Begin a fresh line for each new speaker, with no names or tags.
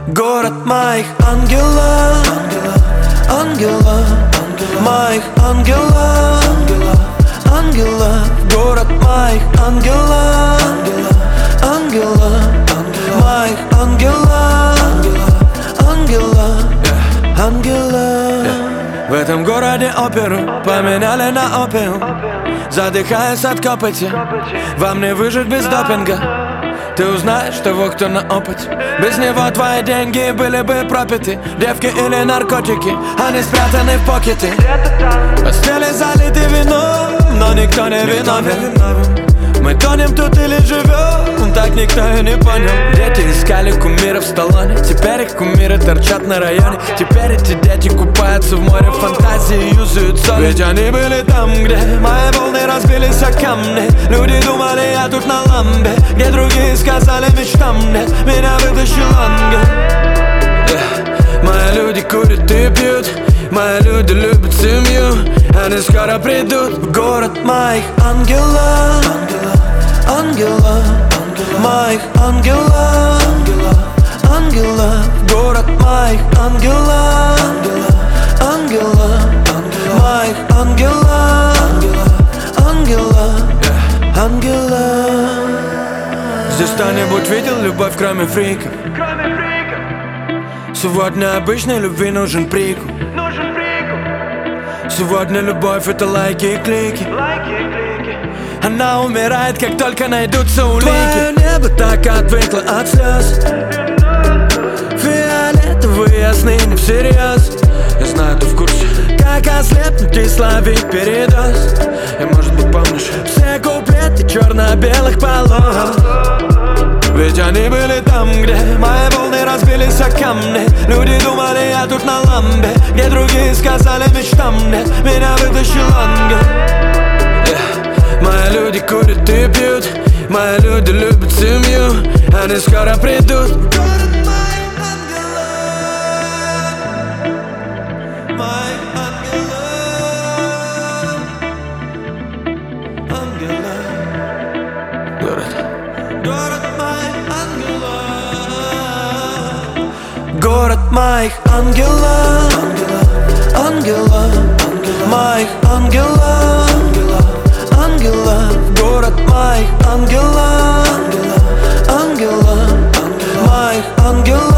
Город моих ангелов, ангелов, моих ангелов, ангелов. Город моих ангелов, ангелов, моих ангелов, ангелов, ангелов. В этом городе оперу поменяли на опиум. Задыхаясь от копоти, вам не выжить без допинга. Ты узнаешь того, кто на опыте. Без него твои деньги были бы пропиты. Девки или наркотики, они спрятаны в покеты. Постели залиты вином, но никто не виновен. Мы тонем тут или живем, так никто и не понял. Дети искали кумиров в Сталлоне, теперь их кумиры торчат на районе. Теперь эти дети купаются в море фантазии и юзают сон. Ведь они были там, где мои волны разбились о камни. Люди думали, я тут на ламбе, где другие сказали мечтам нет. Меня вытащил ангел. Мои люди курят и пьют, мои люди любят семью. Они скоро придут в город моих ангелов, ангелов, моих ангелов, ангелов. Город моих ангелов, ангелов, моих ангелов, ангелов, ангелов. Здесь кто-нибудь видел любовь, кроме фриков? Сегодня обычной любви нужен прикуп. Сегодня любовь — это лайки и клики. Она умирает, как только найдутся улики. Твое небо так отвыкло от слез. Фиолетовые сны не всерьез. Я знаю, ты в курсе. Как ослепнуть и словить передоз. И может быть помнишь все куплеты черно-белых полос. Ведь они были там, где мои волны разбились о камни. Люди думали, я тут на ламбе, где другие сказали мечтам нет. Меня вытащил ангел. Мои люди курят и пьют, мои люди любят семью. Они скоро придут. Город моих ангелов, моих ангелов, ангелов. Город моих ангелов. Город моих ангелов, ангелов, моих ангелов, ангелов. Город моих ангелов, ангелов, моих ангелов.